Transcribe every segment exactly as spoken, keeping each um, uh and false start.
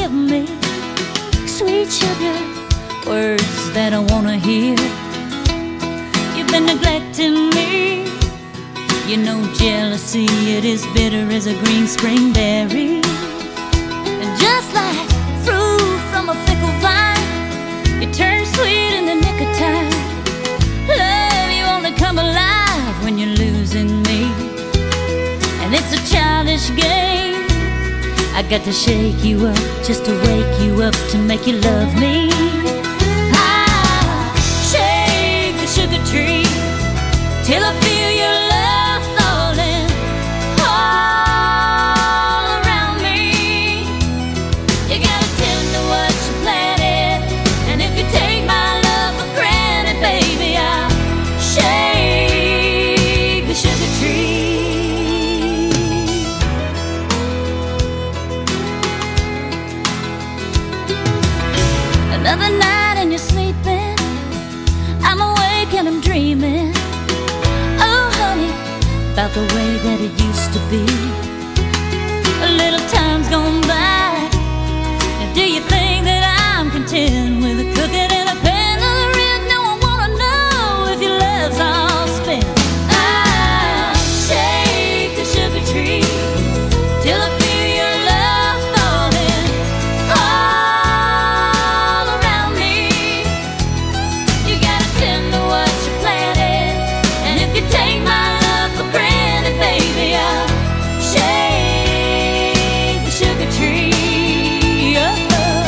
love me. Sweet sugar, words that I wanna hear. You've been neglecting me. You know jealousy, it is bitter as a green spring berry. And just like fruit from a fickle vine, you turn sweet in the nick of time. Love, you only come alive when you're losing me. And it's a childish game. I got to shake you up just to wake you up to make you love me. I shake the sugar tree till I feel your love falling all around me. You gotta tend to what you planted, and if you take my love for granted, baby, I'll shake the sugar tree. Another night and you're sleeping, I'm awake and I'm dreaming. Oh honey, about the way that it used to be. A little time's gone by, and do you think that I'm content with a cooking and a pen of the rib? No, I wanna know if your love's all spent. I'll shake the sugar tree till I feel your love falling all around me. You gotta tend to what you planted, and if you take my love for granted, baby, I'll shake the sugar tree. Oh.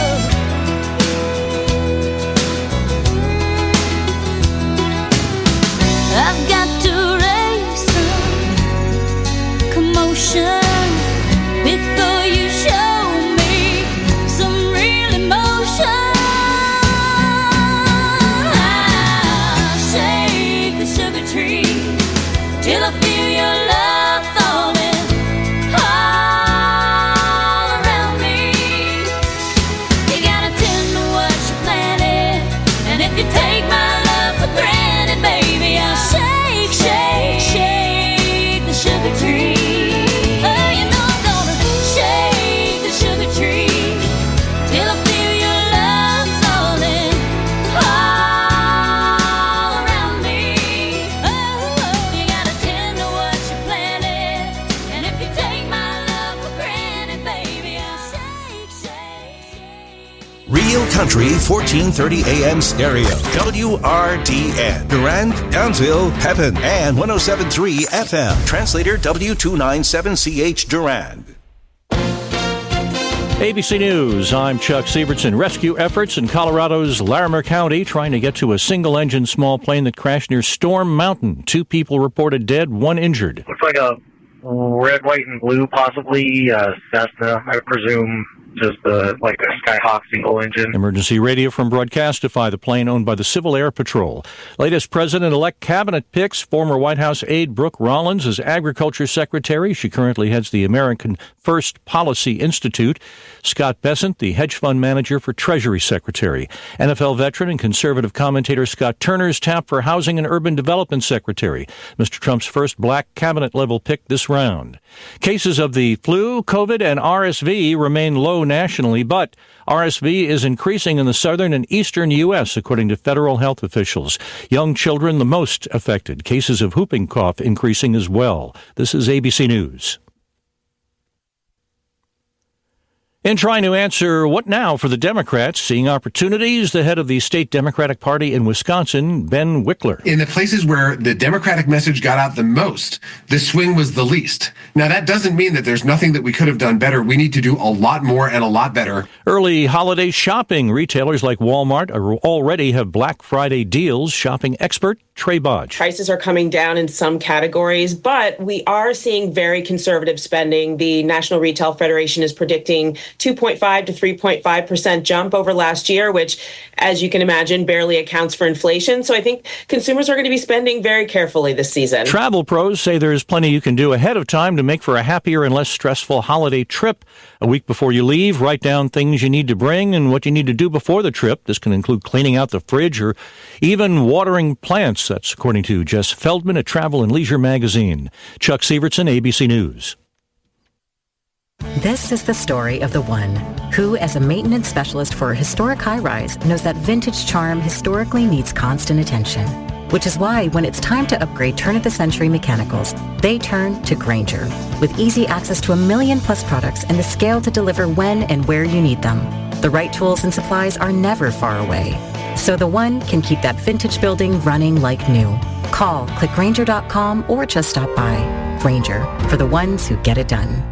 I've got to raise some commotion before you show me some real emotion. I'll shake the sugar tree till I feel your love falling all around me. You gotta tend to what you planted, and if you take my love for granted, baby, I'll shake, shake, shake the sugar tree. Oh, you know I'm gonna shake the sugar tree till I feel your love falling all around me. Oh, you gotta tend to what you planted, and if you take my love for granted, baby, I'll shake, shake, shake. Real Country fourteen thirty A M stereo. W R D N. Durand, Townsville, Pepin, and one oh seven point three F M. Translator W two ninety-seven C H Durand. A B C News, I'm Chuck Sievertson. Rescue efforts in Colorado's Larimer County trying to get to a single-engine small plane that crashed near Storm Mountain. Two people reported dead, one injured. Looks like a red, white, and blue, possibly uh, Cessna, I presume. Just uh, like a Skyhawk single engine. Emergency radio from Broadcastify, the plane owned by the Civil Air Patrol. Latest President-elect cabinet picks former White House aide Brooke Rollins as Agriculture Secretary. She currently heads the American First Policy Institute. Scott Bessent, the hedge fund manager, for Treasury Secretary. N F L veteran and conservative commentator Scott Turner's tapped for Housing and Urban Development Secretary. Mister Trump's first black cabinet-level pick this round. Cases of the flu, COVID, and R S V remain low nationally, but R S V is increasing in the southern and eastern U S, according to federal health officials. Young children the most affected. Cases of whooping cough increasing as well. This is A B C News. In trying to answer what now for the Democrats, seeing opportunities, the head of the state Democratic Party in Wisconsin, Ben Wickler. In the places where the Democratic message got out the most, the swing was the least. Now, that doesn't mean that there's nothing that we could have done better. We need to do a lot more and a lot better. Early holiday shopping. Retailers like Walmart already have Black Friday deals. Shopping expert Trey Bodge. Prices are coming down in some categories, but we are seeing very conservative spending. The National Retail Federation is predicting two point five to three point five percent jump over last year, which, as you can imagine, barely accounts for inflation. So I think consumers are going to be spending very carefully this season. Travel pros say there's plenty you can do ahead of time to make for a happier and less stressful holiday trip. A week before you leave, write down things you need to bring and what you need to do before the trip. This can include cleaning out the fridge or even watering plants. That's according to Jess Feldman at Travel and Leisure magazine. Chuck Sievertson, A B C News. This is the story of the one who, as a maintenance specialist for a historic high-rise, knows that vintage charm historically needs constant attention. Which is why when it's time to upgrade turn-of-the-century mechanicals, they turn to Grainger. With easy access to a million plus products and the scale to deliver when and where you need them. The right tools and supplies are never far away. So the one can keep that vintage building running like new. Call, click Grainger dot com, or just stop by. Grainger, for the ones who get it done.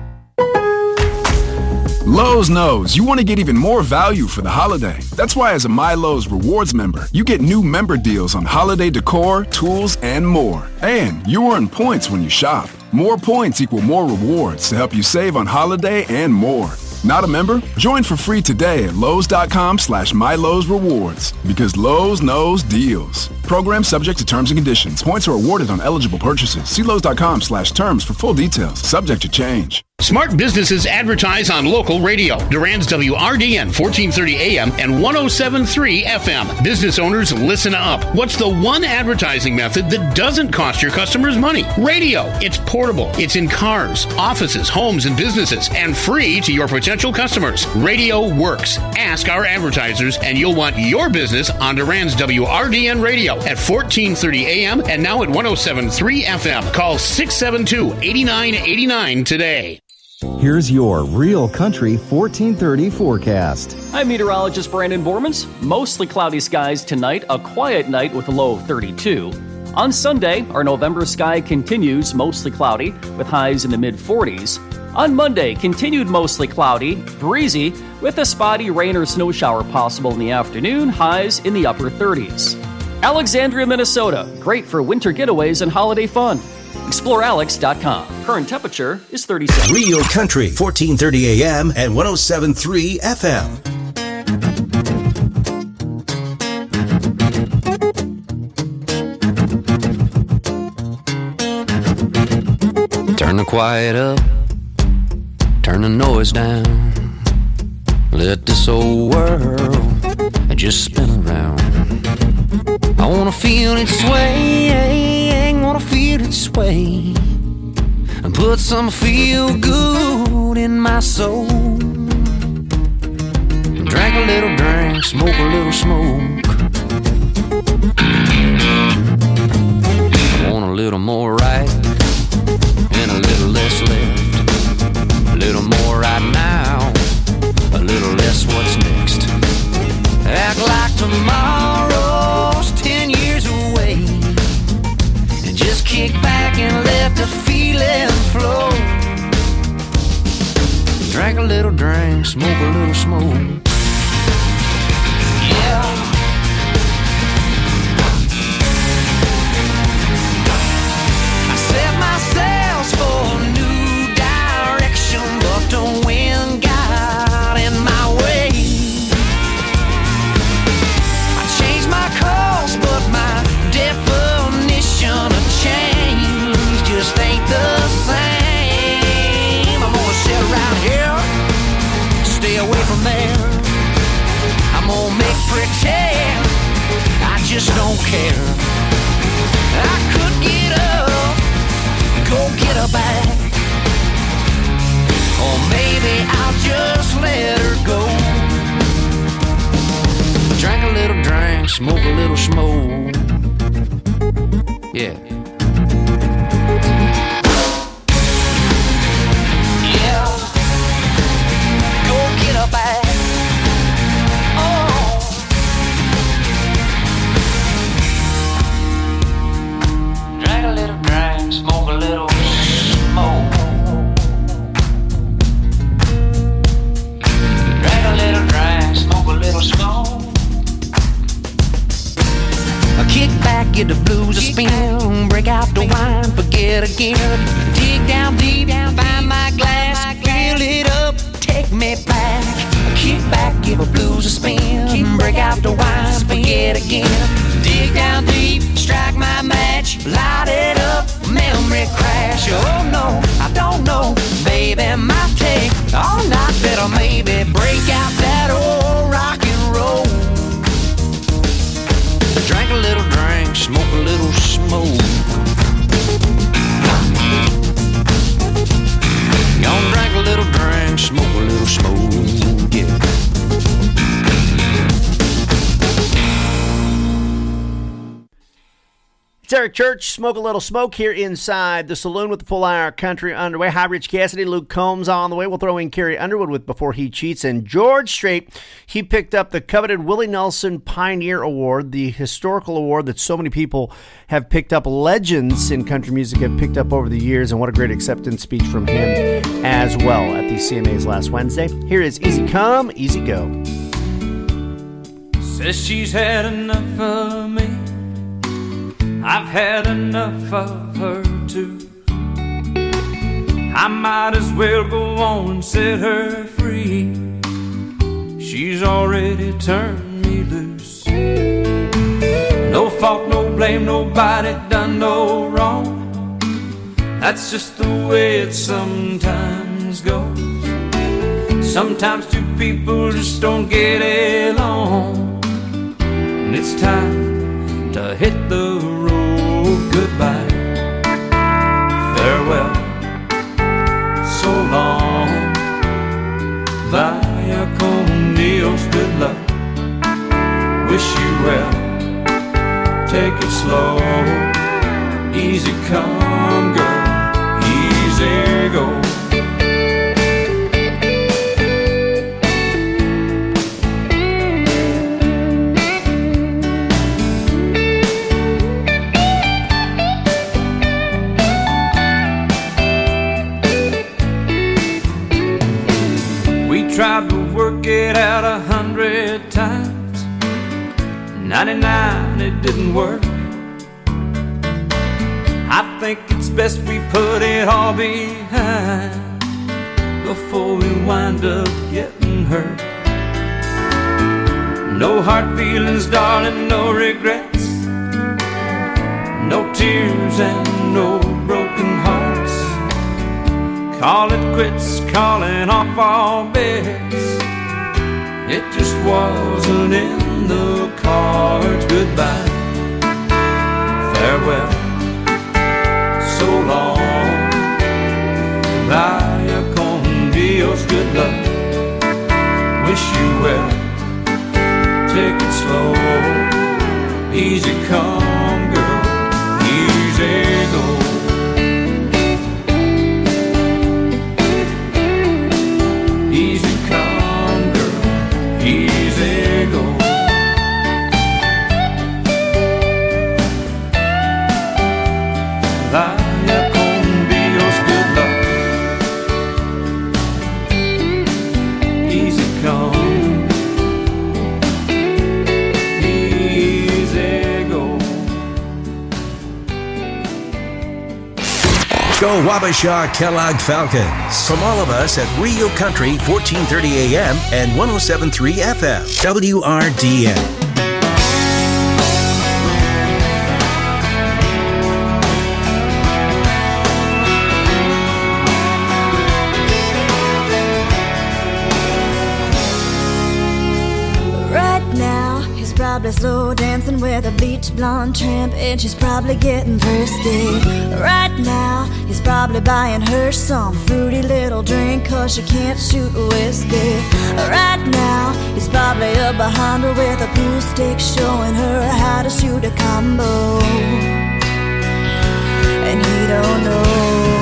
Lowe's knows you want to get even more value for the holiday. That's why as a MyLowe's Rewards member, you get new member deals on holiday decor, tools, and more. And you earn points when you shop. More points equal more rewards to help you save on holiday and more. Not a member? Join for free today at Lowe's.com slash MyLowe's Rewards. Because Lowe's knows deals. Program subject to terms and conditions. Points are awarded on eligible purchases. See Lowe's.com slash terms for full details. Subject to change. Smart businesses advertise on local radio. Durand's W R D N fourteen thirty A M and one oh seven point three F M. Business owners, listen up. What's the one advertising method that doesn't cost your customers money? Radio. It's portable. It's in cars, offices, homes, and businesses, and free to your potential customers. Radio works. Ask our advertisers, and you'll want your business on Durand's W R D N radio at fourteen thirty A M and now at one oh seven point three F M. Call six seven two, eight nine eight nine today. Here's your Real Country fourteen thirty forecast. I'm meteorologist Brandon Bormans. Mostly cloudy skies tonight, a quiet night with a low of thirty-two. On Sunday, our November sky continues mostly cloudy with highs in the mid forties. On Monday, continued mostly cloudy, breezy, with a spotty rain or snow shower possible in the afternoon, highs in the upper thirties. Alexandria, Minnesota, great for winter getaways and holiday fun. explore alex dot com. Current temperature is thirty-seven. Real Country, fourteen thirty A M and one oh seven point three F M. Turn the quiet up, turn the noise down. Let this old world just spin around. I wanna feel it sway, wanna feel it sway, and put some feel good in my soul. Drink a little drink, smoke a little smoke. I want a little more right and a little less left. A little more right now, a little less what's next. Act like tomorrow's ten years away, and just kick back and let the feeling flow. Drink a little drink, smoke a little smoke. Yeah. I set my sails for a new direction, but the wind got in my way. I changed my course, but my definition of change just ain't the same. I'm gonna sit around here, stay away from there. I'm gonna make pretend I just don't care. I could get up, go get her back, or maybe I'll just let her go. Drink a little drink, smoke a little smoke. Yeah. Yeah. Go get her back. Oh. Drink a little drink, smoke a little smoke. Drink a little drink, smoke a little smoke. Kick back, get the blues a spin, break out the wine, forget again. Dig down deep, find my glass, fill it up, take me back. Kick back, give the blues a spin, break out the wine, forget again. Dig down deep, strike my match, light it up, memory crash. Oh no, I don't know, baby, might take all night, better maybe break out that old rock and roll. Drink a little drink, smoke a little smoke. Gonna drink a little drink, It's Eric Church, Smoke a Little Smoke here inside the saloon with the full hour country underway. Hi, Rich Cassidy, Luke Combs on the way. We'll throw in Carrie Underwood with Before He Cheats. And George Strait, he picked up the coveted Willie Nelson Pioneer Award, the historical award that so many people have picked up, legends in country music have picked up over the years. And what a great acceptance speech from him as well at the C M As last Wednesday. Here is Easy Come, Easy Go. Says she's had enough of me, I've had enough of her too. I might as well go on and set her free. She's already turned me loose. No fault, no blame, nobody done no wrong. That's just the way it sometimes goes. Sometimes two people just don't get along, and it's time to hit the road. Goodbye, farewell, so long, vaya con Dios, good luck, wish you well, take it slow, easy come girl, easy go. Tried to work it out a hundred times, ninety-nine it didn't work. I think it's best we put it all behind before we wind up getting hurt. No hard feelings, darling, no regrets, no tears and no broken hearts. Call it quits, calling off all bets. It just wasn't in the cards. Goodbye, farewell, so long, vaya con Dios, good luck, wish you well, take it slow, easy come girl, easy go. Vaya con Dios, good luck, easy come, easy go. Go Wabasha Kellogg Falcons. From all of us at Rio Country, fourteen thirty A M and one oh seven point three F M, W R D N. Probably slow dancing with a bleach blonde tramp, and she's probably getting thirsty. Right now, he's probably buying her some fruity little drink, cause she can't shoot whiskey. Right now, he's probably up behind her with a pool stick, showing her how to shoot a combo. And he don't know.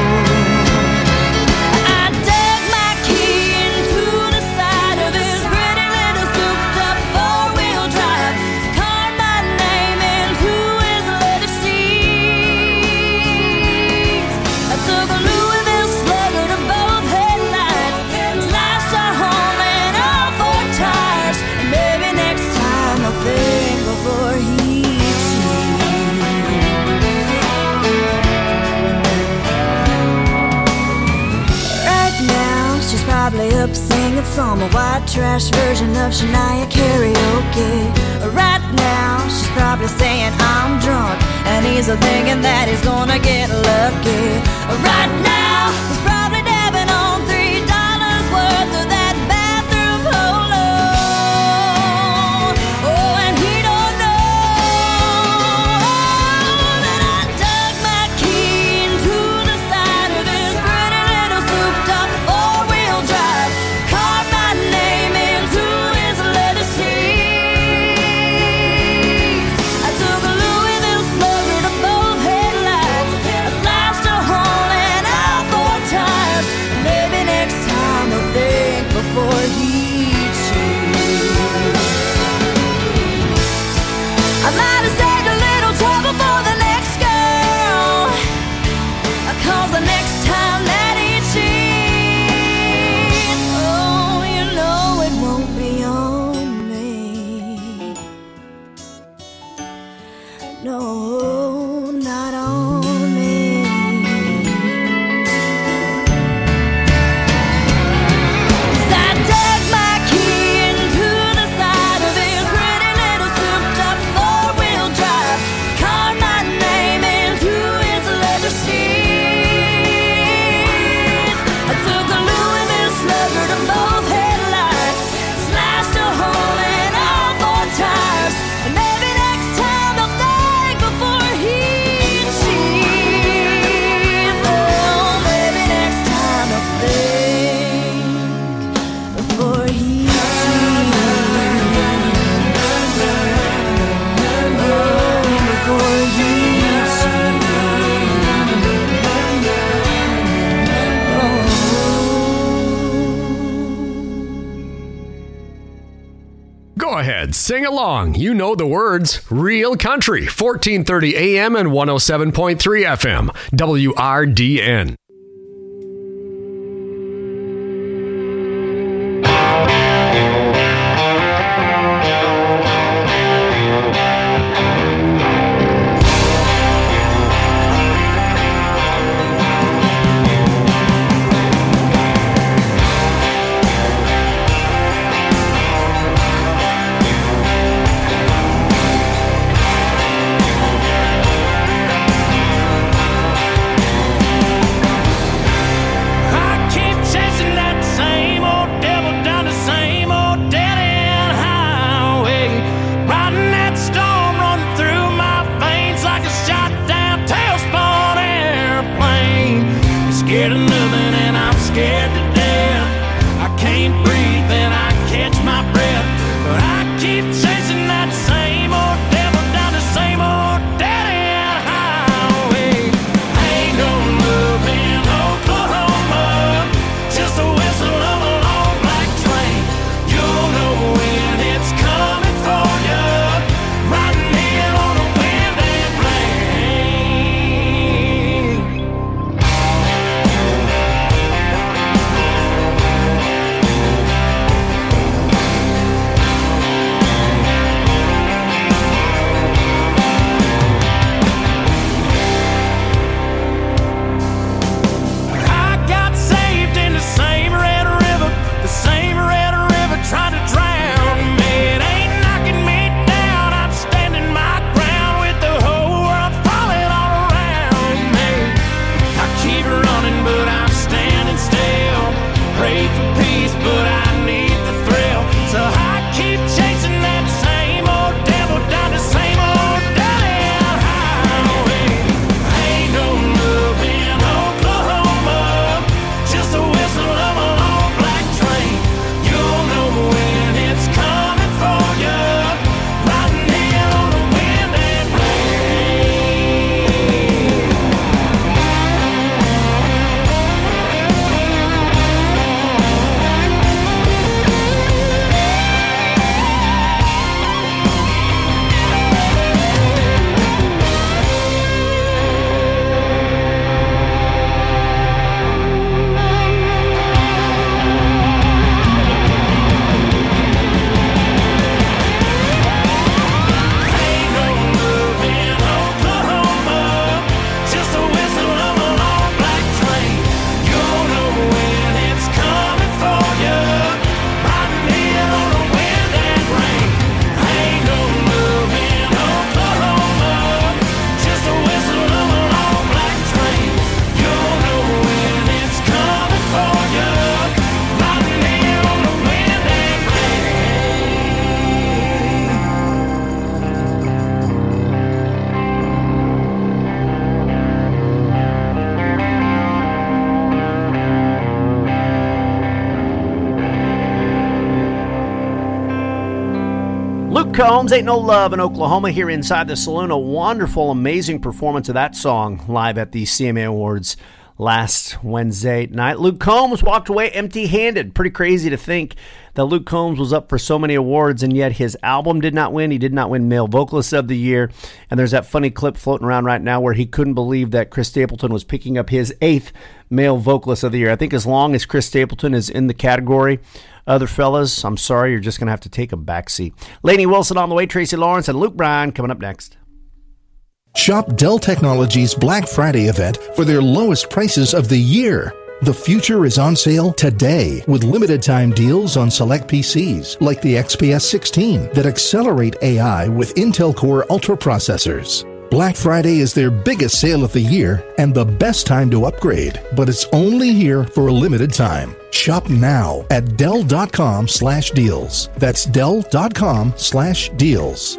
Probably up singing some white trash version of Shania karaoke. Right now, she's probably saying I'm drunk, and he's thinking that he's gonna get lucky. Right now, he's probably dabbing on three dollars worth of that bathroom polo. Oh, and he don't know that I dug my key into the side of his pretty little souped-up four-wheel drive, carved my name into his leather seats. I took a Louisville slugger to Sing along. You know the words. Real Country, fourteen thirty A M and one oh seven point three F M. W R D N. Luke Combs, Ain't No Love in Oklahoma, here inside the saloon. A wonderful, amazing performance of that song live at the C M A Awards last Wednesday night. Luke Combs walked away empty-handed. Pretty crazy to think that Luke Combs was up for so many awards, and yet his album did not win. He did not win Male Vocalist of the Year. And there's that funny clip floating around right now where he couldn't believe that Chris Stapleton was picking up his eighth Male Vocalist of the Year. I think as long as Chris Stapleton is in the category, other fellas, I'm sorry, you're just going to have to take a backseat. Lainey Wilson on the way, Tracy Lawrence, and Luke Bryan coming up next. Shop Dell Technologies Black Friday event for their lowest prices of the year. The future is on sale today with limited time deals on select P Cs like the X P S sixteen that accelerate A I with Intel Core Ultra processors. Black Friday is their biggest sale of the year and the best time to upgrade, but it's only here for a limited time. Shop now at Dell.com slash deals. That's Dell.com slash deals.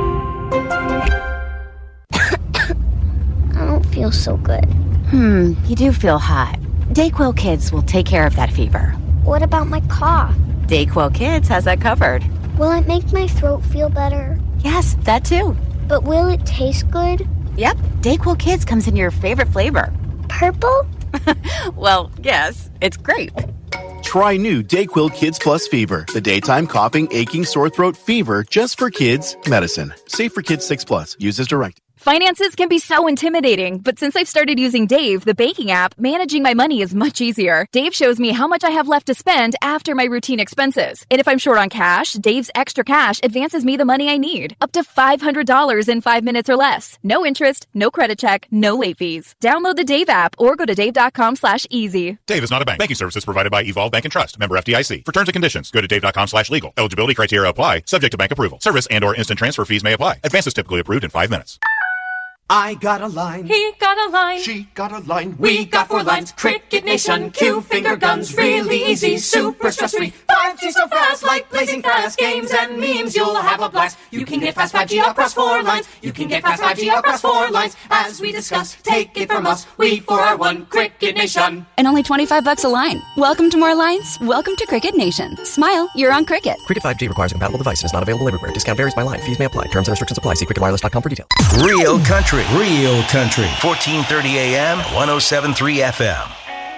I don't feel so good. Hmm, you do feel hot. Dayquil Kids will take care of that fever. What about my cough? Dayquil Kids has that covered. Will it make my throat feel better? Yes, that too. But will it taste good? Yep, Dayquil Kids comes in your favorite flavor. Purple? Well, yes, it's grape. Try new Dayquil Kids Plus Fever, the daytime coughing, aching, sore throat fever just for kids medicine. Safe for kids six plus. Use as directed. Finances can be so intimidating, but since I've started using Dave, the banking app, managing my money is much easier. Dave shows me how much I have left to spend after my routine expenses. And if I'm short on cash, Dave's Extra Cash advances me the money I need, up to five hundred dollars in five minutes or less. No interest, no credit check, no late fees. Download the Dave app or go to dave.com slash easy. Dave is not a bank. Banking services provided by Evolve Bank and Trust. Member F D I C. For terms and conditions, go to dave.com slash legal. Eligibility criteria apply, subject to bank approval. Service and or instant transfer fees may apply. Advances typically approved in five minutes. I got a line. He got a line. She got a line. We got four lines. Cricket Nation. Cue finger guns. Really easy. Super stress-free. five G so fast. Like blazing fast. Games and memes. You'll have a blast. You can get fast five G across four lines. You can get fast five G across four lines. As we discuss, take it from us. We four are one. Cricket Nation. And only twenty-five bucks a line. Welcome to more lines. Welcome to Cricket Nation. Smile. You're on Cricket. Cricket five G requires a compatible device and is not available everywhere. Discount varies by line. Fees may apply. Terms and restrictions apply. See cricket wireless dot com for details. Real country. Real country. fourteen thirty A M, one oh seven point three F M.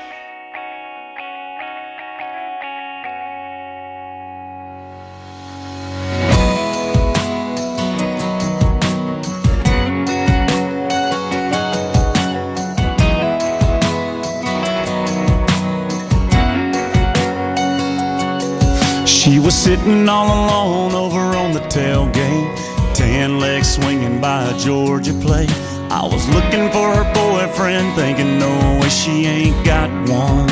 She was sitting all alone over on the tailgate, tan legs swinging by a Georgia plate. I was looking for her boyfriend, thinking no way she ain't got one.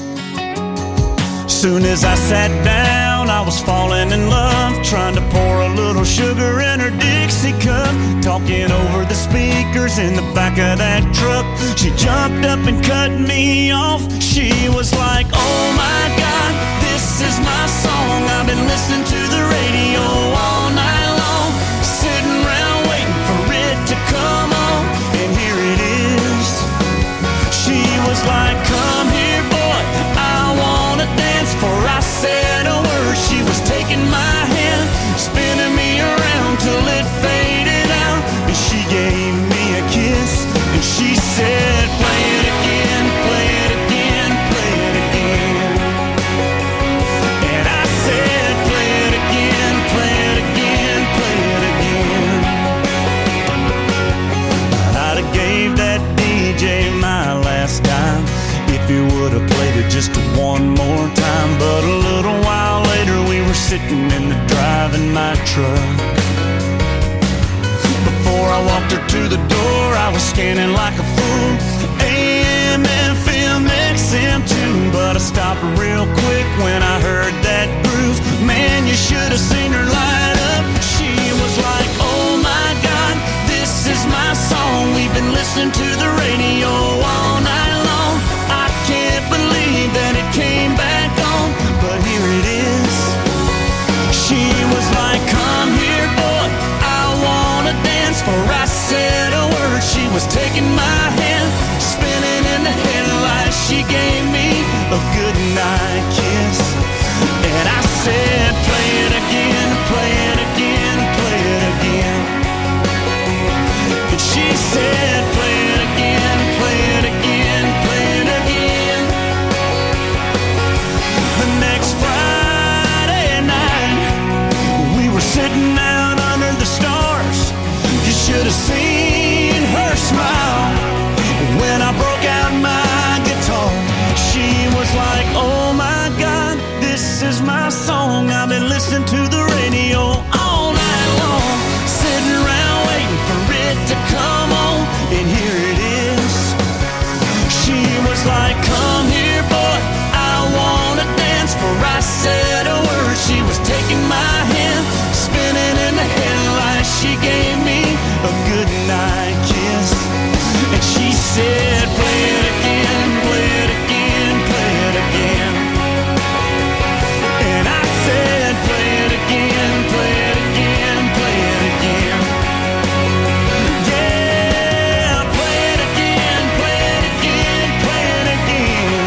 Soon as I sat down, I was falling in love, trying to pour a little sugar in her Dixie cup, talking over the speakers in the back of that truck. She jumped up and cut me off. She was like, oh my God, this is my song. I've been listening to the radio all night long, sitting around waiting for it to come on, and here it is. She was like, come here boy, I wanna dance. Before I said a word, she was taking my hand, spinning me around till it faded out, and she gave me a kiss, and she said, play it again, play it again, play it again. And I said, play it again, play it again, play it again. I'd have gave that D J my last dime if he would have played it just one more time. But a little while later we were sitting in the driving my truck. Before I walked her to the door, I was scanning like a fool, A M, F M, X M too. But I stopped real quick when I heard that groove. Man, you should have seen her light up. She was like, oh my God, this is my song. We've been listening to the radio all night long. I can't believe that it came back on, but here it is. She was like, come here boy, I wanna dance. For I said a word, she was taking my hand, spinning in the headlights. She gave me a good night kiss, and I said, play it again, play it again, play it again. And she said, play it again, play it again, play it again. The next Friday night, we were sitting out under the stars. You should have seen her smile when I broke out my guitar. She was like, oh my God, this is my song. I've been listening to the radio all night long, sitting around waiting for it to come on, and here it is. She was like, come here boy, I wanna dance. For I said a word, she was taking my hand, spinning in the headlights. She gave me a good night kiss, and she said, play it again, play it again, play it again. And I said, play it again, play it again, play it again. Yeah, play it again, play it again, play it again.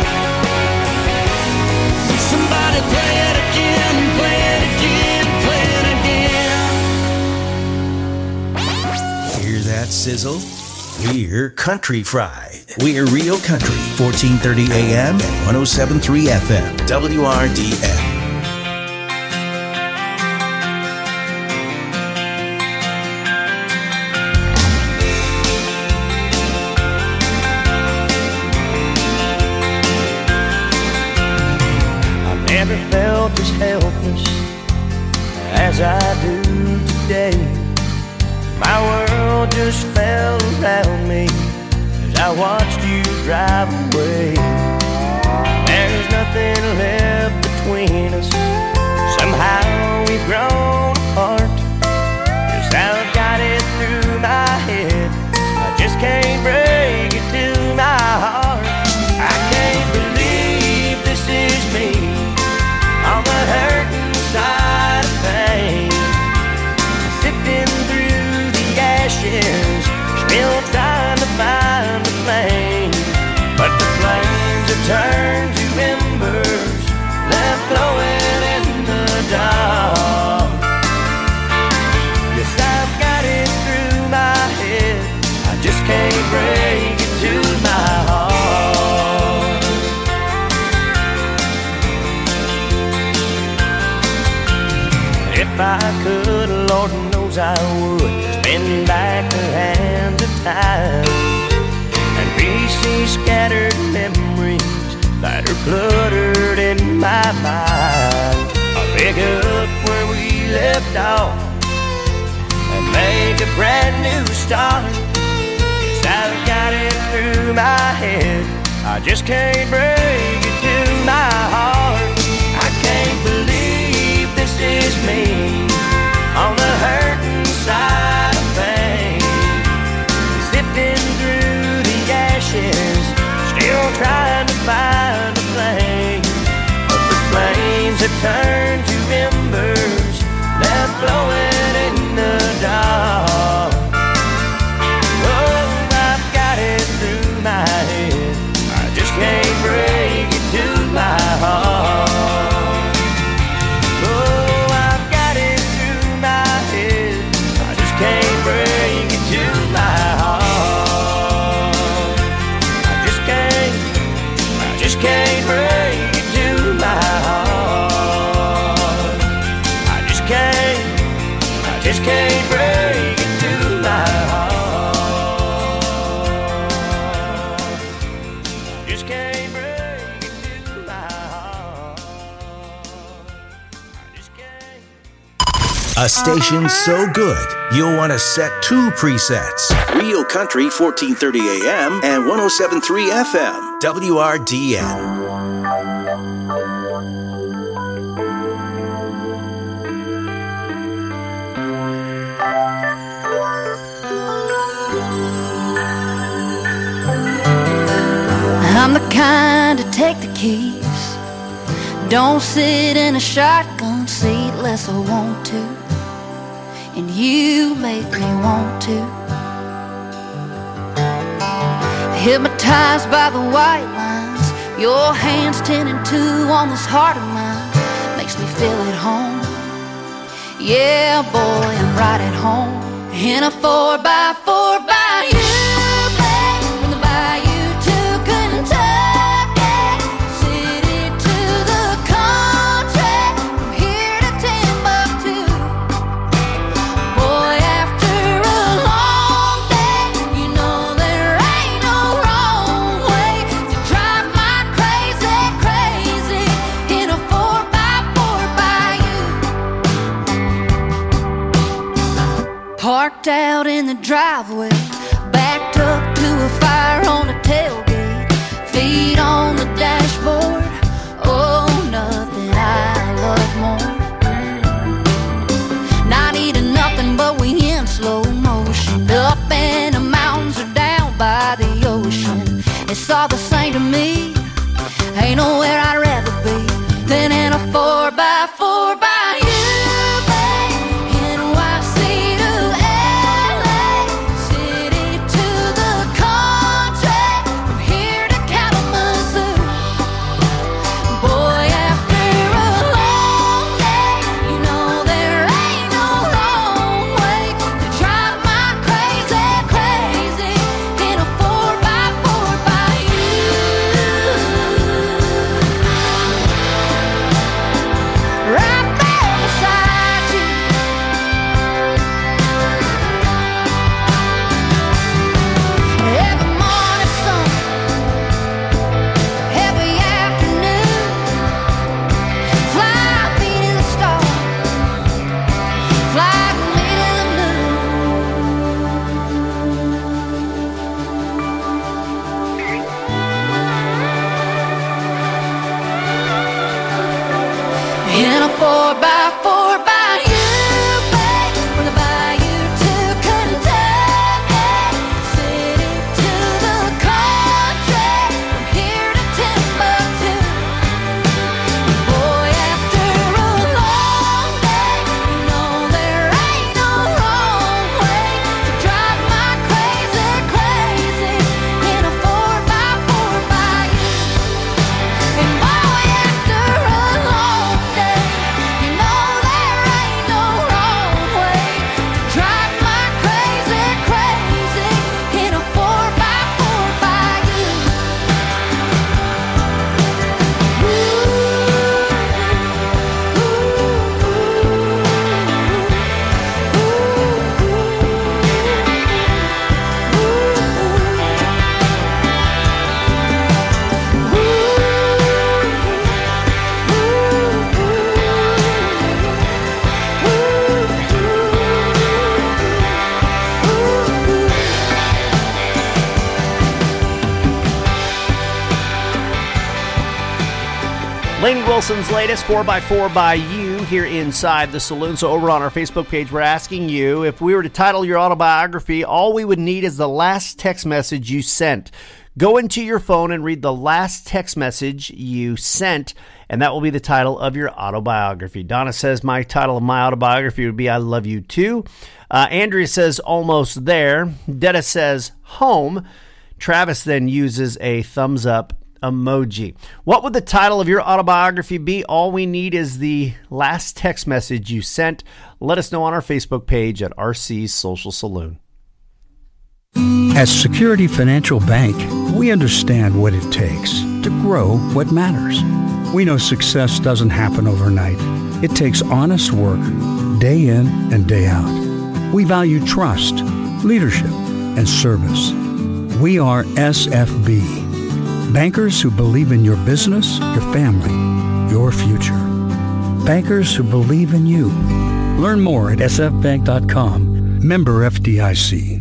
Somebody play it again, play it again, play it again. Hear that sizzle? Hear Country Fried. We're Real Country, fourteen thirty A M and one oh seven point three F M, W R D N. Never felt as helpless as I do today. My world just fell around me as I watched you drive away. There's nothing left between us. Somehow we've grown apart. 'Cause I've got it through my head, I just can't break it to my heart. I can't believe this is me on the hurting side of pain, sifting through the ashes, still trying to find a flame. But the flames have turned to embers, left glowing in the dark. Yes, I've got it through my head, I just can't break it to my heart. If I could, Lord knows I would, spin back the hands of time and receive scattered memories that are cluttered in my mind. I'll pick up where we left off and make a brand new start. 'Cause I've got it through my head, I just can't break it to my heart. I can't believe this is me on the hurting side of pain, sifting through the ashes, still trying to find a flame. But the flames have turned to embers, left glowing in the dark. Oh, I've got it through my head, I just can't break it to my heart. Can't break it to my heart. I just can't, I just can't break it to my heart. I just can't, I just can't break it to my heart. I just can't break it to my heart. I just can't. A station so good, you'll want to set two presets. Real Country, fourteen thirty A M and one oh seven point three F M, W R D N. I'm the kind to take the keys, don't sit in a shotgun seat unless I want to, and you make me want to. Hypnotized by the white lines, your hands ten and two on this heart of mine, makes me feel at home. Yeah, boy, I'm right at home in a four by four by you, babe, from the bayou to Kentucky, city to the country, from here to Timbuktu. Boy, after a long day, you know there ain't no wrong way to drive my crazy, crazy in a four by four by you. Parked out in the driveway, backed up to a fire on the tailgate, feet on the dashboard. Oh, nothing I love more. Not eating nothing but we in slow motion, up in the mountains or down by the ocean. It's all the same to me, ain't nowhere I'd rather be than in a four by four by you, babe. N Y C to L A, city to the country, from here to Kalamazoo. Boy, after a long day, you know there ain't no wrong way to drive my crazy, crazy in a four by four by Lainey Wilson's latest four by four by you here inside the saloon. So over on our Facebook page, we're asking you, if we were to title your autobiography, all we would need is the last text message you sent. Go into your phone and read the last text message you sent, and that will be the title of your autobiography. Donna says, my title of my autobiography would be I Love You Too. Uh, Andrea says, almost there. Detta says, home. Travis then uses a thumbs up emoji. What would the title of your autobiography be? All we need is the last text message you sent. Let us know on our Facebook page at R C's Social Saloon. At Security Financial Bank, we understand what it takes to grow what matters. We know success doesn't happen overnight. It takes honest work, day in and day out. We value trust, leadership, and service. We are S F B. Bankers who believe in your business, your family, your future. Bankers who believe in you. Learn more at s f bank dot com. Member F D I C.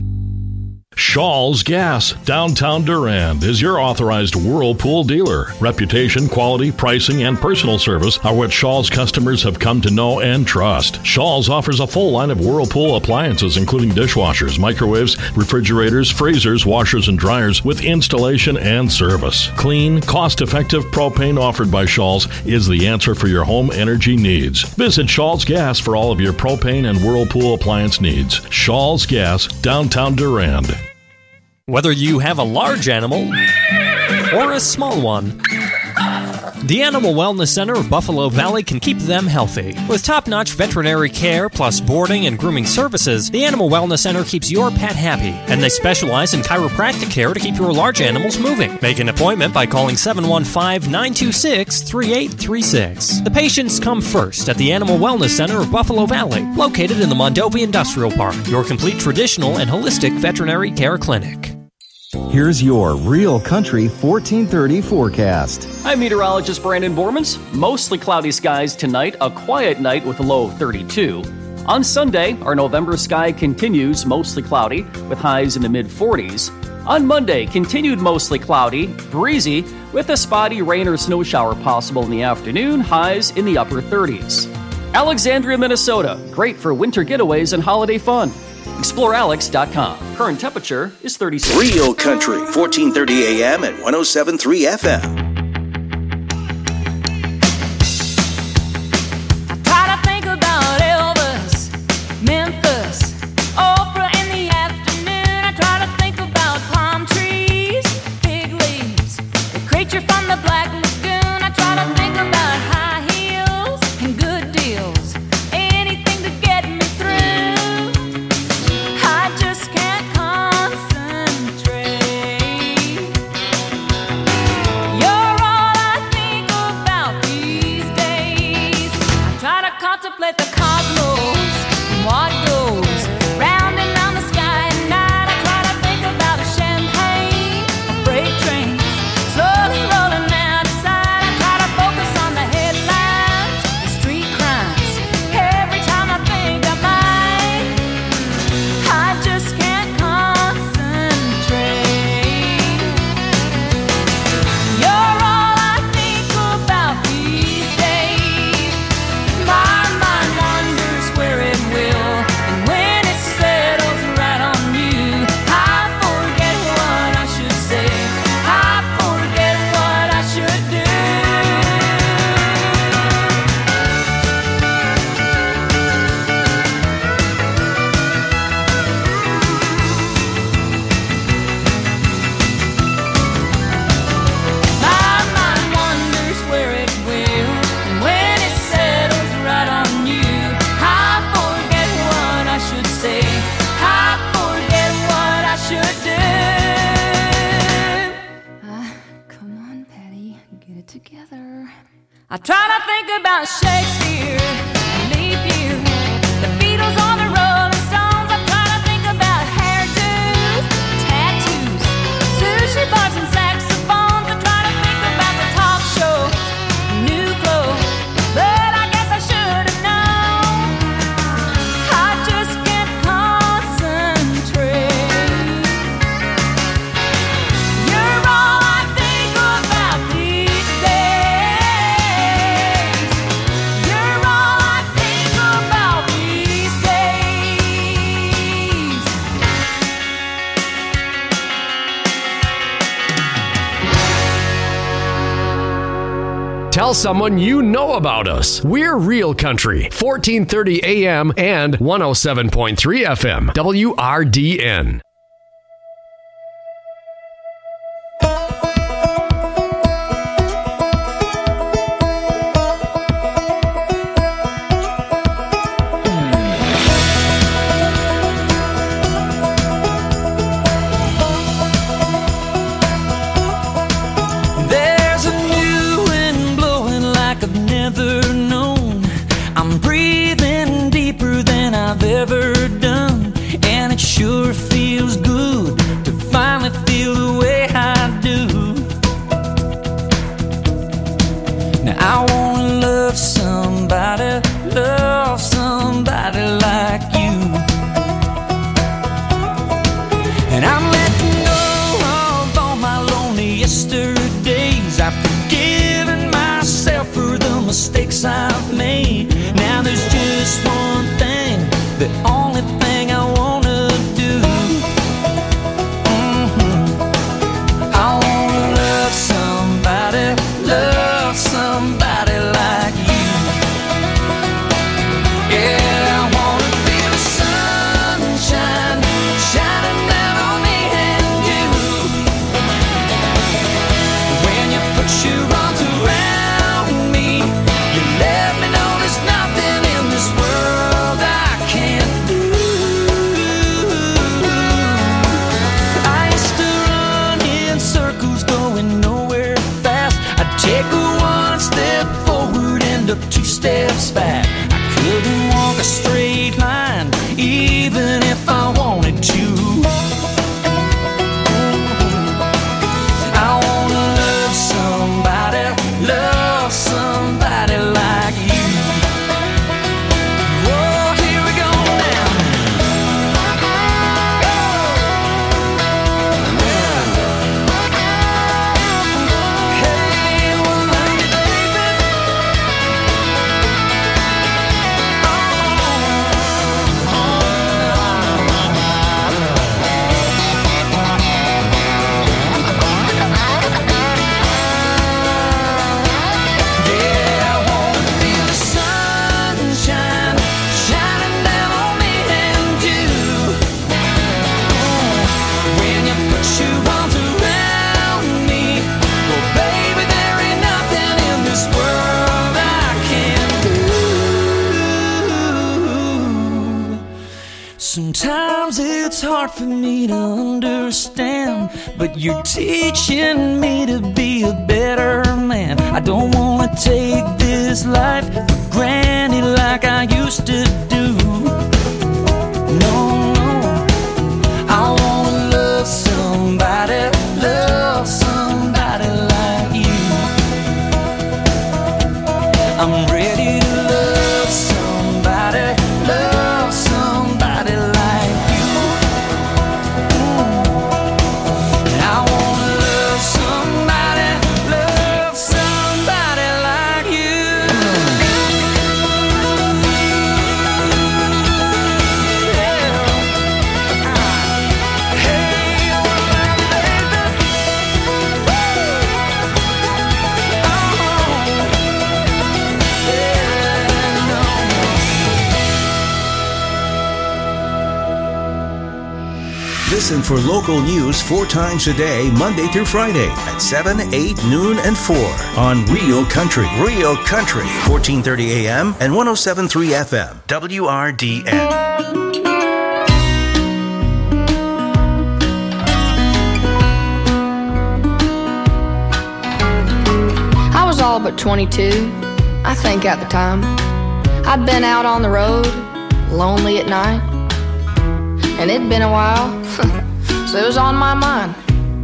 Shaw's Gas, downtown Durand, is your authorized Whirlpool dealer. Reputation, quality, pricing, and personal service are what Shaw's customers have come to know and trust. Shaw's offers a full line of Whirlpool appliances, including dishwashers, microwaves, refrigerators, freezers, washers, and dryers, with installation and service. Clean, cost-effective propane offered by Shaw's is the answer for your home energy needs. Visit Shaw's Gas for all of your propane and Whirlpool appliance needs. Shaw's Gas, downtown Durand. Whether you have a large animal or a small one, the Animal Wellness Center of Buffalo Valley can keep them healthy. With top-notch veterinary care plus boarding and grooming services, the Animal Wellness Center keeps your pet happy, and they specialize in chiropractic care to keep your large animals moving. Make an appointment by calling seven one five, nine two six, three eight three six. The patients come first at the Animal Wellness Center of Buffalo Valley, located in the Mondovi Industrial Park, your complete traditional and holistic veterinary care clinic. Here's your Real Country fourteen thirty forecast. I'm meteorologist Brandon Bormans. Mostly cloudy skies tonight, a quiet night with a low of thirty-two. On Sunday, our November sky continues mostly cloudy with highs in the mid forties. On Monday, continued mostly cloudy, breezy, with a spotty rain or snow shower possible in the afternoon, highs in the upper thirties. Alexandria, Minnesota, great for winter getaways and holiday fun. explore alex dot com. Current temperature is thirty-six. Real Country, fourteen thirty A M and one oh seven point three F M. I try to think about Shakespeare, leap year, the Beatles on the Rolling Stones. I try to think about hairdos, tattoos, sushi bars and saxophones. I try to think about the talk show, new clothes, but I guess I should have known. I just can't concentrate. You're all I think about these days. Tell someone you know about us. We're Real Country, fourteen thirty A M and one oh seven point three F M, W R D N. I've made. Now there's just one thing, the only thing I wanna do. Mm-hmm. I wanna love somebody, love somebody like you. Yeah, I wanna feel the sunshine shining down on me and you. When you put your arms around two steps back. I couldn't walk a straight line, even if I wanted to. I wanna love somebody, love somebody like you. Oh, here we go now. Hey, well, love you, baby. Sometimes it's hard for me to understand, but you're teaching me to be a better man. I don't wanna take this life for granted like I used to do. No, no, I wanna love somebody, love somebody like you. I'm ready to love somebody, love somebody like you. Mm. I wanna love somebody, love somebody like you. Listen for local news four times a day, Monday through Friday at seven, eight, noon, and four on Real Country. Real Country, fourteen thirty A M and one oh seven point three F M, W R D N. I was all but twenty-two, I think at the time. I'd been out on the road, lonely at night, and it'd been a while, so it was on my mind.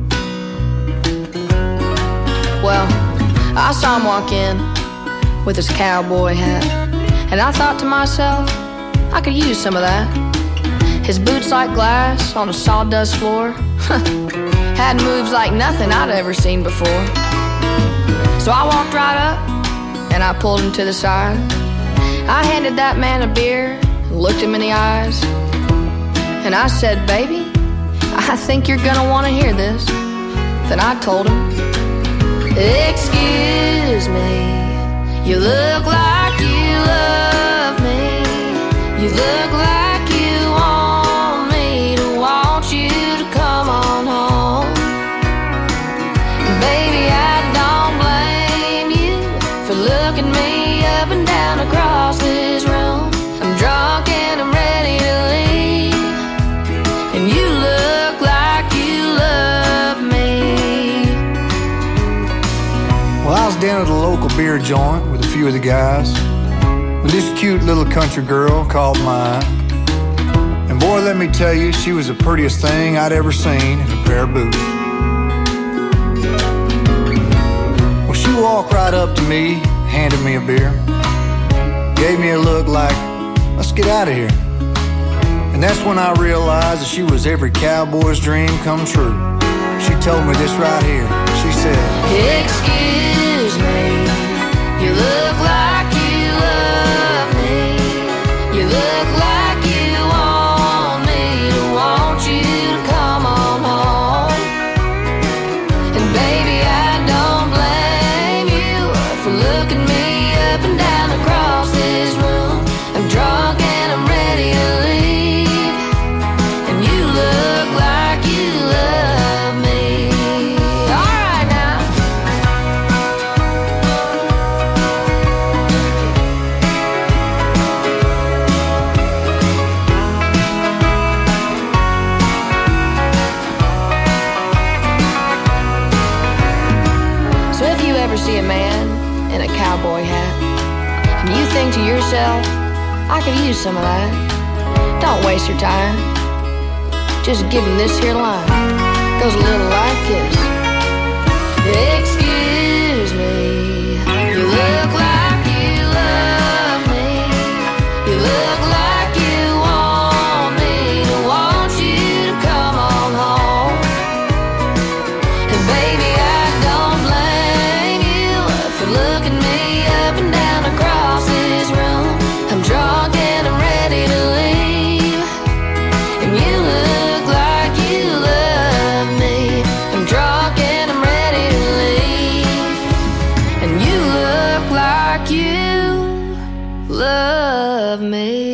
Well, I saw him walk in with his cowboy hat, and I thought to myself, I could use some of that. His boots like glass on a sawdust floor had moves like nothing I'd ever seen before. So I walked right up and I pulled him to the side. I handed that man a beer and looked him in the eyes, and I said, baby, I think you're gonna want to hear this. Then I told him, excuse me, You look like you love me. You look like you want me to want you to come on home. Baby, I don't blame you for looking me up and down across this room. I'm drunk and I'm ready to leave, and you look like you love me. Well, I was down at a local beer joint with a few of the guys when this cute little country girl caught my eye. And boy, let me tell you, she was the prettiest thing I'd ever seen in a pair of boots. Well, she walked right up to me, handed me a beer, gave me a look like, let's get out of here. And that's when I realized that she was every cowboy's dream come true. She told me this right here. She said, excuse me, you look like you love me. You look like you want me to want you to come on home. And baby, I don't blame you for looking me up and down across this room. I'm drunk and I'm ready to leave, and you look like you love me. All right now. So if you ever see a man in a cowboy hat and you think to yourself, I could use some of that, don't waste your time. Just give him this here line. Goes a little like this. Excuse me, you look like you love me. You look like you want me to want you to come on home. And baby, I don't blame you for looking me up and down across this room. I'm drunk and I'm ready to leave, and you look like you love me. I'm drunk and I'm ready to leave, and you look like you love me.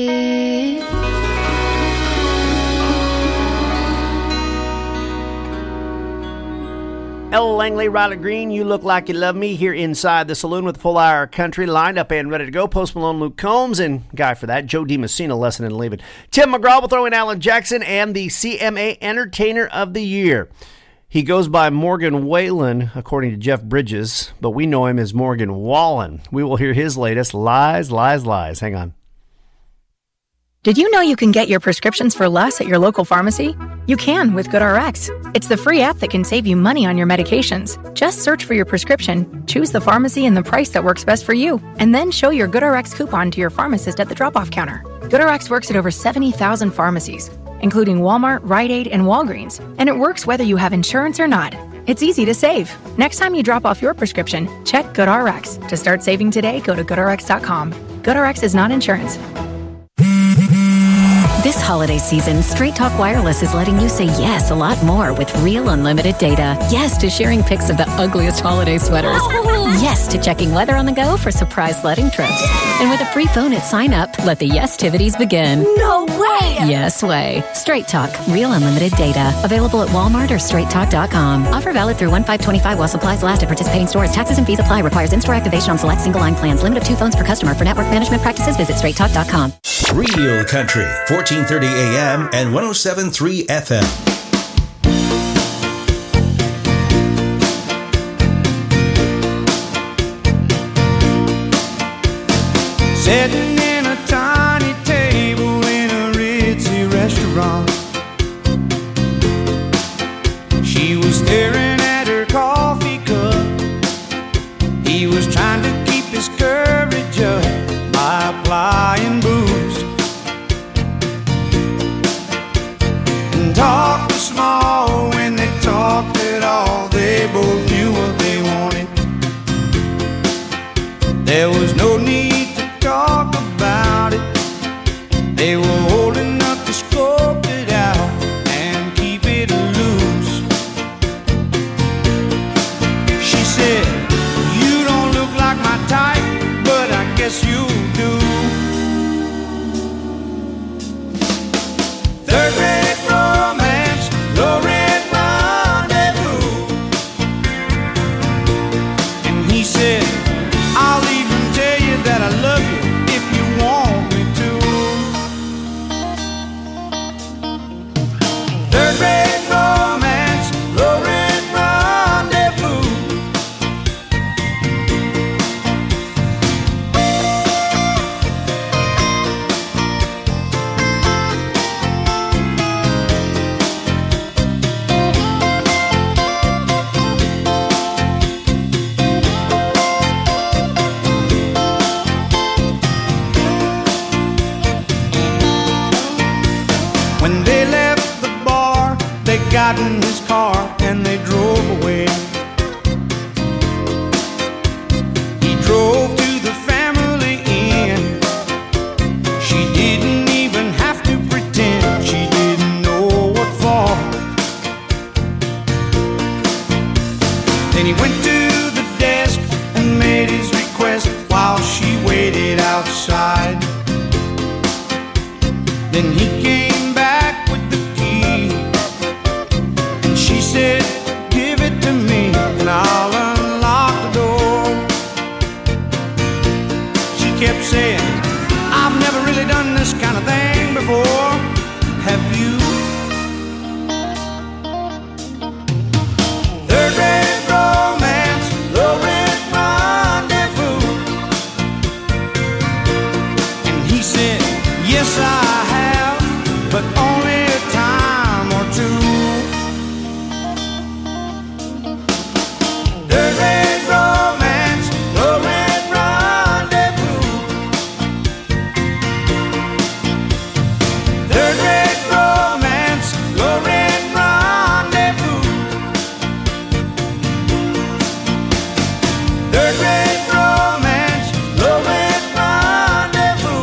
Ella Langley, Riley Green, You Look Like You Love Me, here inside the saloon with Full Hour Country lined up and ready to go. Post Malone, Luke Combs, and guy for that, Joe DiMessina, Lesson and Leaving. Tim McGraw will throw in Alan Jackson and the C M A Entertainer of the Year. He goes by Morgan Wallen, according to Jeff Bridges, but we know him as Morgan Wallen. We will hear his latest, Lies, Lies, Lies. Hang on. Did you know you can get your prescriptions for less at your local pharmacy? You can with GoodRx. It's the free app that can save you money on your medications. Just search for your prescription, choose the pharmacy and the price that works best for you, and then show your GoodRx coupon to your pharmacist at the drop-off counter. GoodRx works at over seventy thousand pharmacies, including Walmart, Rite Aid, and Walgreens, and it works whether you have insurance or not. It's easy to save. Next time you drop off your prescription, check GoodRx. To start saving today, go to good r x dot com. GoodRx is not insurance. This holiday season, Straight Talk Wireless is letting you say yes a lot more with real unlimited data. Yes to sharing pics of the ugliest holiday sweaters. Yes to checking weather on the go for surprise sledding trips. And with a free phone at sign up, let the yes-tivities begin. No way! Yes way. Straight Talk, real unlimited data. Available at Walmart or straight talk dot com. Offer valid through one five twenty-five while supplies last at participating stores. Taxes and fees apply. Requires in-store activation on select single-line plans. Limit of two phones per customer. For network management practices, visit straight talk dot com. Real Country, fourteen thirty A M and one oh seven point three F M. Sitting in a tiny table in a ritzy restaurant, she was staring at her coffee cup. He was trying to keep his courage up by applying booze, and talk was small when they talked at all. They both knew what they wanted. There was no need to talk about Then he went to the desk and made his request while she waited outside. Then he came back with the key, and she said, give it to me and I'll unlock the door. She kept saying, I've never really done this kind of thing before. Have you? Third rate romance, low rent rendezvous. And he said, yes I have, but only a time or two. Third rate romance, low rent rendezvous. Third rate romance, low rent rendezvous. Third rate romance, low rent rendezvous.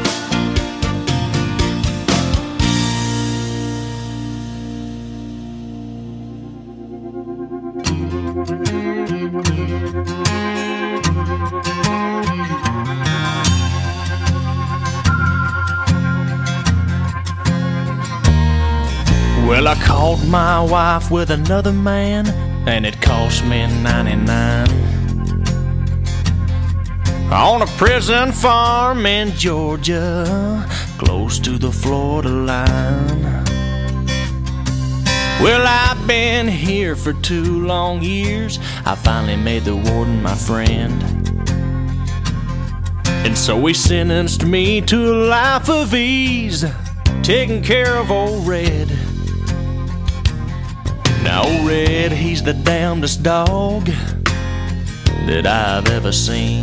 Well, I caught my wife with another man, and it cost me ninety-nine. On a prison farm in Georgia, close to the Florida line. Well, I've been here for two long years. I finally made the warden my friend, and so he sentenced me to a life of ease, taking care of old Red. Now old Red, he's the damnedest dog that I've ever seen.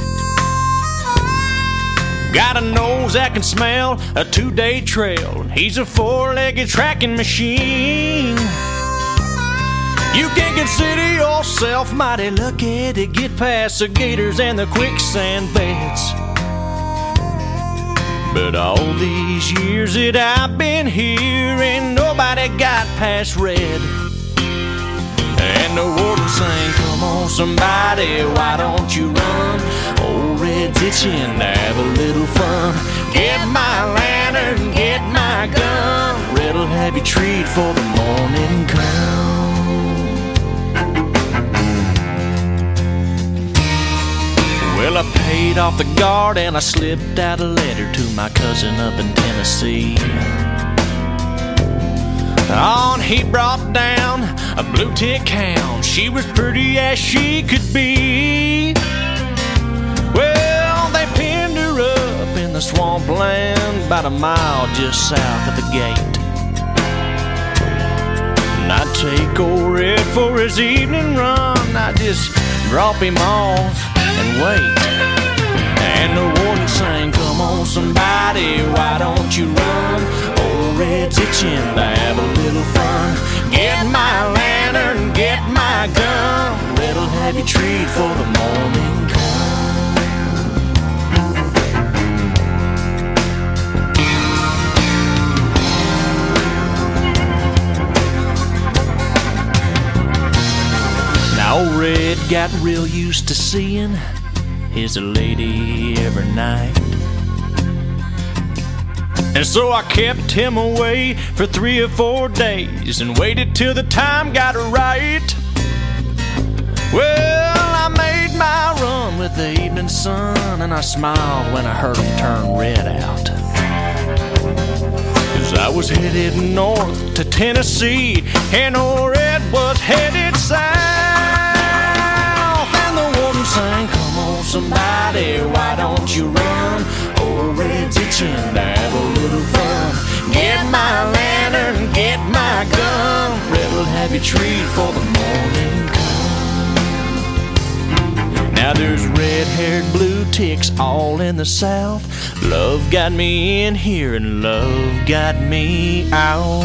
Got a nose that can smell a two-day trail. He's a four-legged tracking machine. You can consider yourself mighty lucky to get past the gators and the quicksand beds. But all these years that I've been here, ain't nobody got past Red. And the warden sang, come on somebody, why don't you run? Old Red's itching to have a little fun. Get my lantern, get my gun. Red'll have you treat for the morning come. Well, I paid off the guard and I slipped out a letter to my cousin up in Tennessee. On he brought down a blue tick hound. She was pretty as she could be. Well, they pinned her up in the swampland about a mile just south of the gate. And I'd take old Red for his evening run. I'd just drop him off and wait. And the warden sang, come on somebody, why don't you run? Old Red's itching to have a little fun. Get my lantern, get my gun. Red'll have you treat for the morning come. Now old Red got real used to seeing his lady every night, and so I kept him away for three or four days and waited till the time got right. Well, I made my run with the evening sun, and I smiled when I heard him turn Red out. 'Cause I was headed north to Tennessee, and old Red was headed south. And the warden sang, come on somebody, why don't you run? Old Red's itching to have a little fun. Get my lantern, get my gun. Red'll have you treat for the morning come. Now there's red-haired blue ticks all in the south. Love got me in here and love got me out.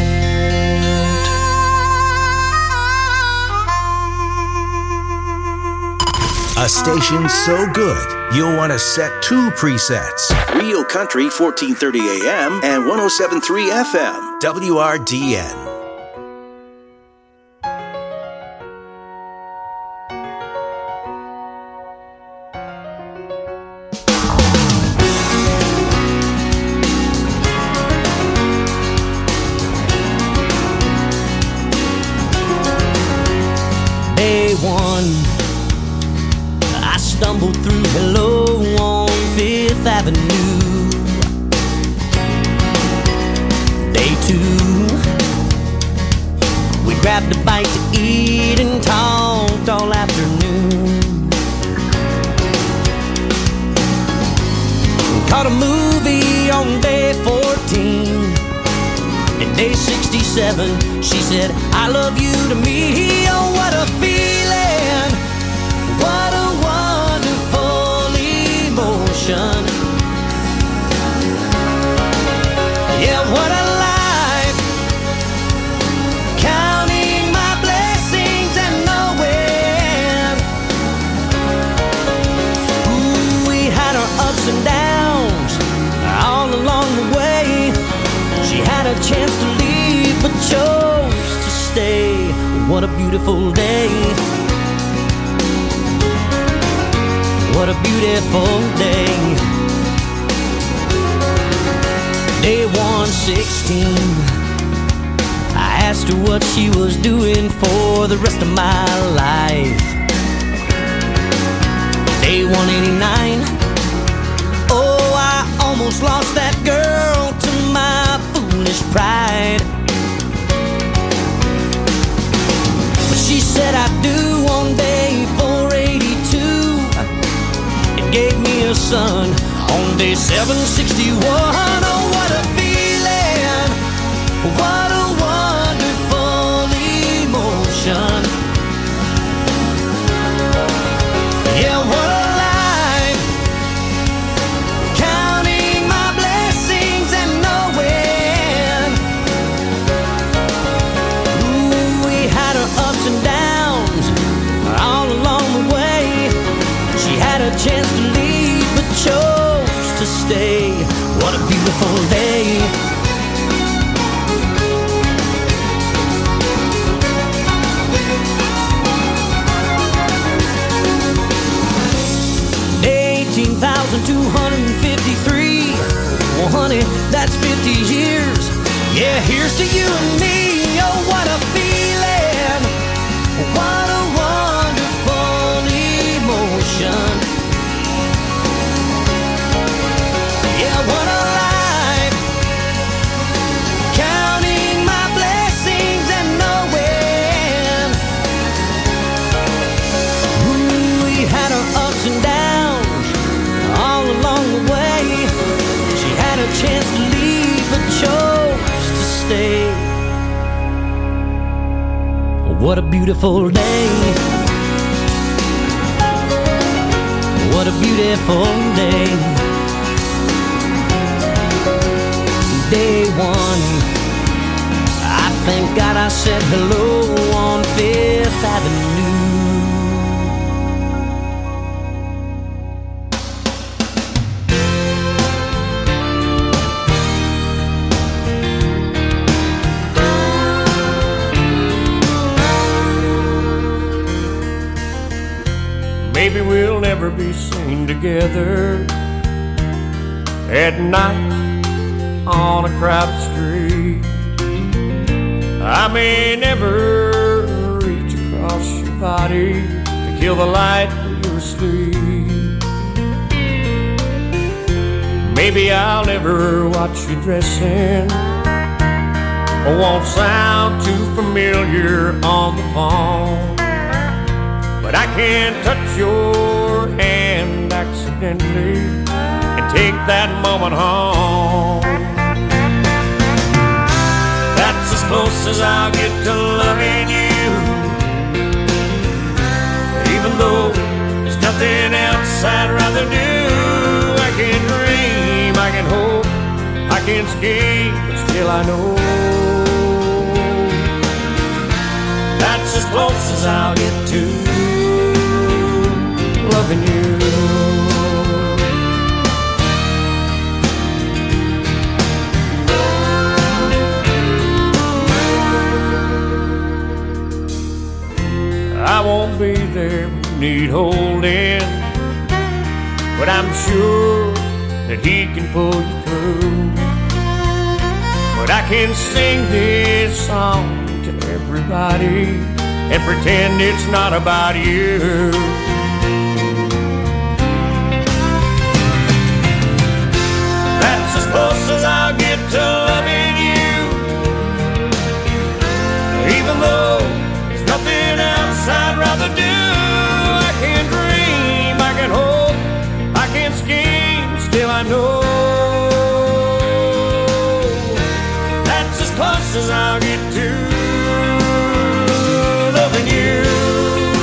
A station so good, you'll want to set two presets. Real Country fourteen thirty A M and one oh seven point three F M, W R D N. Day one, I stumbled through Hello on Fifth Avenue. Day two, we grabbed a bite to eat and talked all afternoon. Caught a movie on day fourteen. And day sixty-seven, she said, I love you to me. Oh, what a feeling. What a wonderful emotion. Yeah, what a life. Counting my blessings and knowing. Ooh, we had our ups and downs all along the way. She had a chance to leave but chose to stay. What a beautiful day. What a beautiful day. Day one sixteen, I asked her what she was doing for the rest of my life. Day one eighty-nine, oh, I almost lost that girl to my foolish pride. But she said I do on day four eighty-two. It gave me a son on day seven sixty-one. Oh, what a feeling. What a wonderful emotion. Yeah, what a life. Counting my blessings and knowing. Ooh, we had our ups and downs all along the way. She had a chance to leave but chose to stay. What a beautiful day. eighteen thousand two hundred fifty-three. Well, honey, that's fifty years. Yeah, here's to you and me. Oh, what a feeling. What a wonderful emotion. Yeah, what a life. Counting my blessings and knowing. Ooh, we had our ups and downs all along the way. She had a chance to leave but chose to stay. What a beautiful day. What a beautiful day. Day one, I thank God I said hello on Fifth Avenue. Maybe we'll never be seen together at night on a crowded street. I may never reach across your body to kill the light when you're asleep. Maybe I'll never watch you dressing, or won't sound too familiar on the phone. But I can touch your hand accidentally and take that moment home. That's as close as I'll get to loving you. Even though there's nothing else I'd rather do. I can dream, I can hope, I can scheme, but still I know that's as close as I'll get to loving you. I won't be there when you need holding, but I'm sure that he can pull you through. But I can sing this song to everybody and pretend it's not about you. That's as close as I'll get to loving you, even though there's nothing else I'd rather do. I can dream, I can hope, I can scheme, still I know that's as close as I'll get to